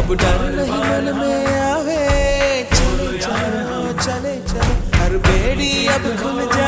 अब डर नहीं मन में आवे, चले चलो चले चलो, हर बेड़ी अब खुल